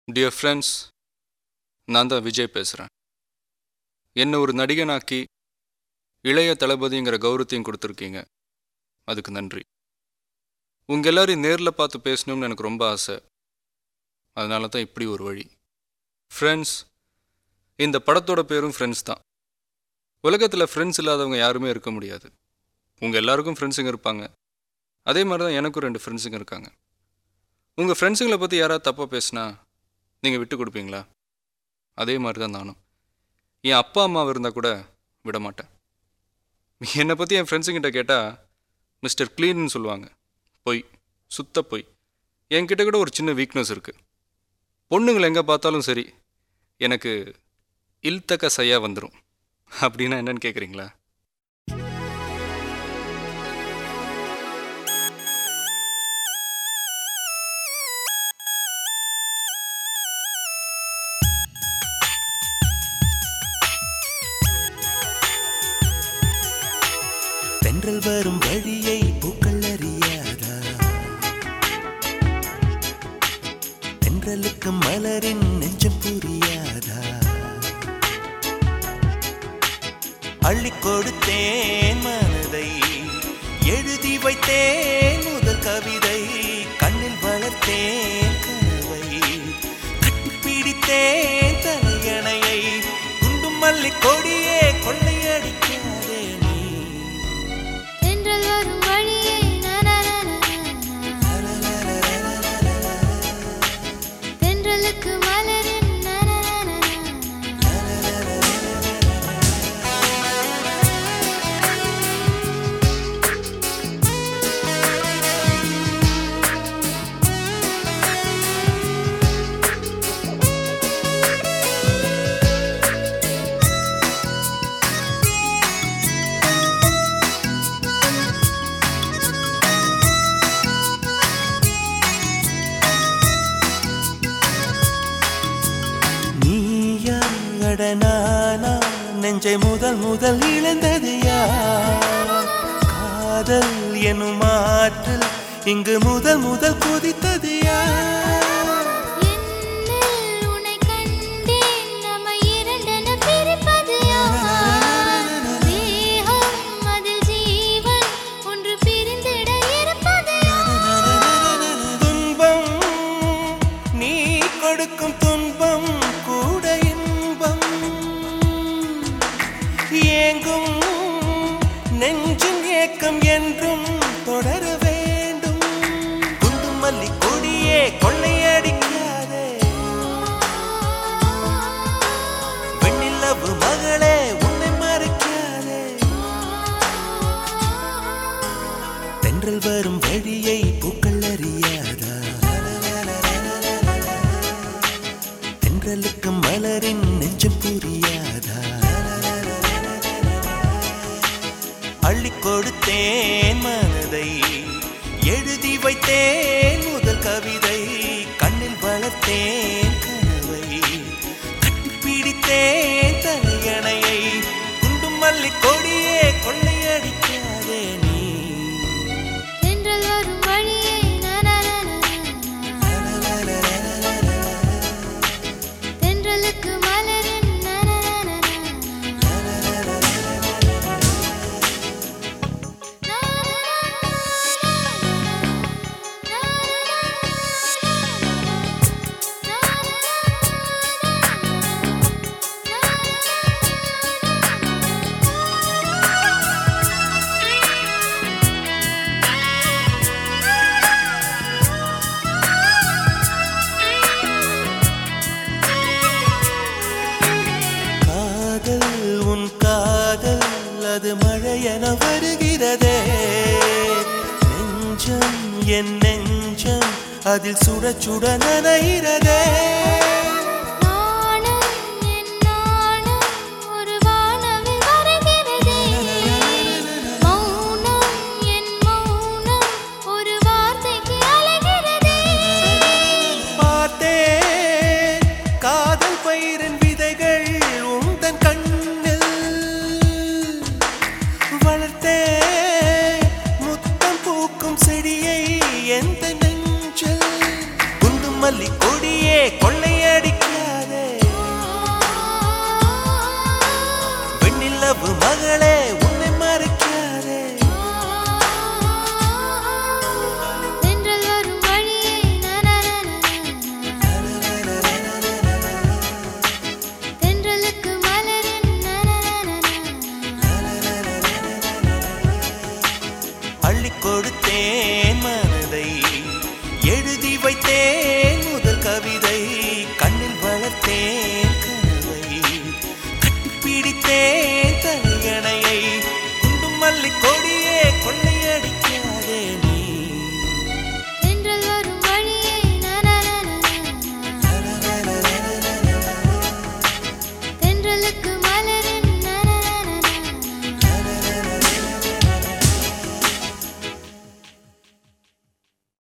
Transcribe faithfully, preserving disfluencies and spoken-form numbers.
Dear friends, நான் தான் விஜய் பேசுகிறேன். என்னை ஒரு நடிகனாக்கி இளைய தளபதிங்கிற கௌரவத்தையும் கொடுத்துருக்கீங்க. அதுக்கு நன்றி. உங்கள் எல்லாரையும் நேரில் பார்த்து பேசணும்னு எனக்கு ரொம்ப ஆசை. அதனால தான் இப்படி ஒரு வழி. ஃப்ரெண்ட்ஸ், இந்த படத்தோட பேரும் ஃப்ரெண்ட்ஸ் தான். உலகத்தில் ஃப்ரெண்ட்ஸ் இல்லாதவங்க யாருமே இருக்க முடியாது. உங்கள் எல்லாருக்கும் ஃப்ரெண்ட்ஸுங்க இருப்பாங்க. அதே மாதிரி தான் எனக்கும் ரெண்டு ஃப்ரெண்ட்ஸுங்க இருக்காங்க. உங்கள் ஃப்ரெண்ட்ஸுங்களை பற்றி யாராவது தப்பாக பேசினா நீங்கள் விட்டு கொடுப்பீங்களா? அதே மாதிரி தான் நானும். என் அப்பா அம்மாவை இருந்தால் கூட விட மாட்டேன். என்னை பற்றி என் ஃப்ரெண்ட்ஸுங்கிட்ட கேட்டால் மிஸ்டர் க்ளீன்னு சொல்லுவாங்க. பொய், சுத்த பொய். என்கிட்ட கூட ஒரு சின்ன வீக்னஸ் இருக்குது. பொண்ணுங்களை எங்கே பார்த்தாலும் சரி, எனக்கு இல்தக்க சையா வந்துடும். அப்படின்னா என்னன்னு கேட்குறீங்களா? தென்றல் வரும் வழியை பூக்கள் அறியாதா? தென்றலுக்கு மலரின் நெஞ்சம் புரியாதா? அள்ளி கொடுத்தேன் மனதை, எழுதி வைத்தேன் முதல் கவிதை, கண்ணில் வளர்த்தேன் கனவை, கட்டிப்பிடித்தேன் தலையணையை, குண்டும் மல்லி கொடியே கொள்ளையடிக்காதே நீ. வரும் வழியை தென்றலுக்கு மலரின் நானா நெஞ்சை முதல் முதல் இழந்தது யார்? காதல் எனும் ஆற்றல் இங்கு முதல் முதல் குதித்தது யார்? உன்னை கண்டேன், நம்மை இரண்டென பிரிப்பது யார்? தேகம் அதில் ஜீவன் ஒன்று பிரிந்திட இருப்பது யார்? துன்பம் நீ கொடுக்கும் துன்பம் கூட ஏங்கும் நெஞ்சின் ஏக்கம் என்றும் தொடர வேண்டும். குண்டு மல்லி கொடியே கொள்ளையடிக்காதே, வெண்ணிலவு மகளே உன்னை மறைக்காதே. தென்றல் வரும் வழியை பூக்கள் அறியாதா? தென்றலுக்கு மலரின் நெஞ்சம் புரியாதா? அள்ளி கொடுத்தேன் மனதை, எழுதி வைத்தேன் முதல் கவிதை, கண்ணில் வளர்த்தேன் கனவை, கட்டிப்பிடித்தேன் தலையணையை, குண்டும் மல்லி கொடியே கொள்ளையடிக்காதே நீ. தென்றல் வரும் வழியை தென்றலுக்கு மலரின் அது மழையென வருகிறதே. நெஞ்சம் என் நெஞ்சம் அதில் சுட சுட நனைகிறதே. பார்த்தேன் காதல் பயிரின் விதைகள் உந்தன் கண்ணில் வளர்த்தே, முத்தம் பூக்கும் செடியை எந்த நெஞ்சில், குண்டு மல்லி கொடியே வைத்தேன் முதல் கவிதை கண்ணில் வளர்த்தேன் கனவை கட்டிப்பிடித்தேன்